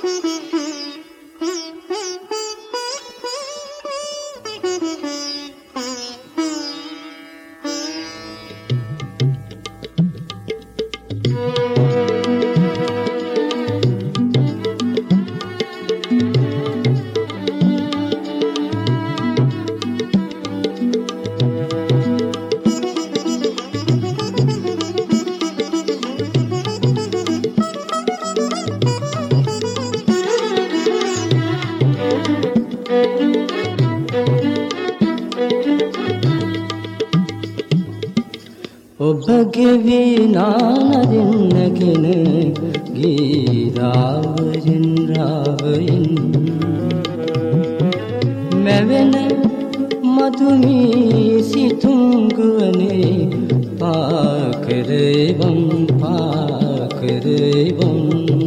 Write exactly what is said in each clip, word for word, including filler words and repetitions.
ඔබගේ විනානදින්නගෙන ගීරාවයෙන් රාවයෙන් මැවෙන මధుමී සිතුංගුවනේ පාකරේවම් පාකරේවම්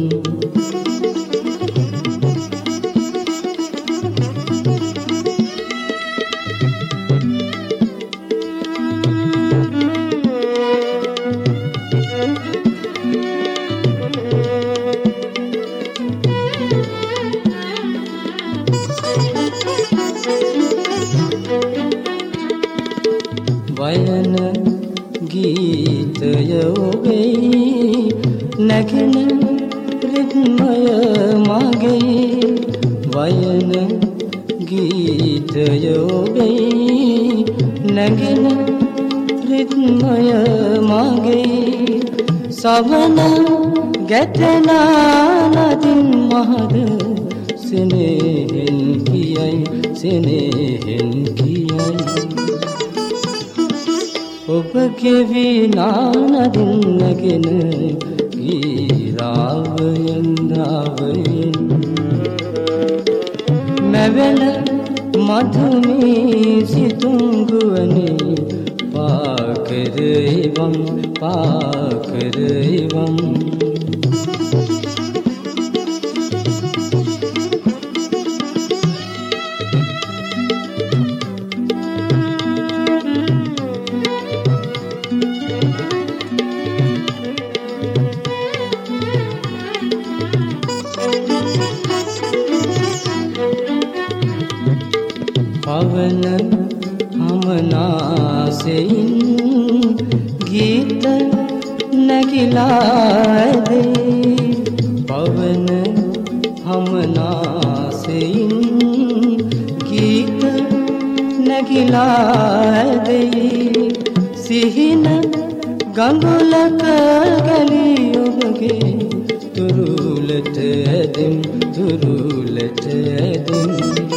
වයන ගීතය ඔබේ නැගෙන රිද්මය මගේ වයන ගීතය ඔබේ නැගෙන රිද්මය මගේ සවන ගැටෙන නදින් මහද සෙනෙහෙන් කියයි සෙනෙහෙන් කියයි ඔබගේ විනානදින්නගෙන ගීරාවයෙන් රාවයෙන් මැවෙන මధుමී සිතුංගුවනේ පාකරේවම් පාකරේවම් පවන හමනාසෙයින් ගීත නැගිලාදේ පවන හමනාසෙයින් ගීත නැගිලාදේ සිහින ගඟුලක ගැලී ඔබගේ තුරුලට ඇදෙම් තුරුලට ඇදෙම්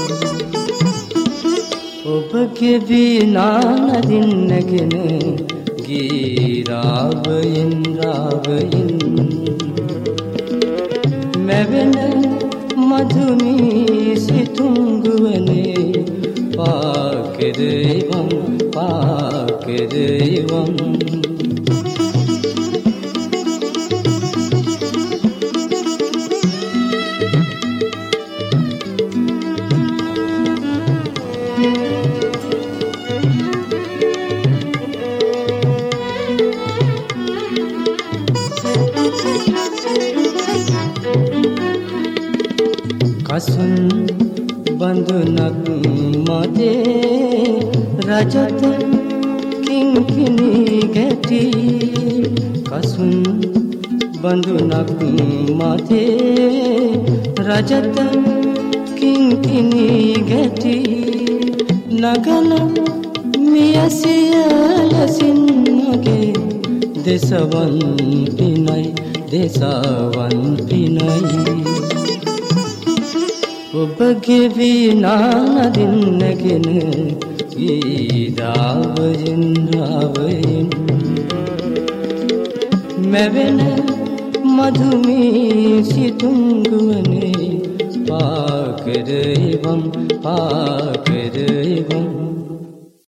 ඔබගේ විනානදින්නගෙන ගීරාවයෙන් රාවයෙන් මැවෙන මధుමී සිතුංගුවනේ පාකරේවම් පාකරේවම් කසුන් බඳුනක් මදේ රජත කිංකිණි ගැටි කසුන් බඳුනක් මදේ රජත කිංකිණි ගැටි නගන මියසිය ලසින් මගේ දෙසවන් පිනයි දෙසවන් පිනයි ඔබගේ විනානදින්නගෙන ගීරාවයෙන් රාවයෙන් මැවෙන මధుමී සිතුංගුවනේ පාකරේවම් පාකරේවම්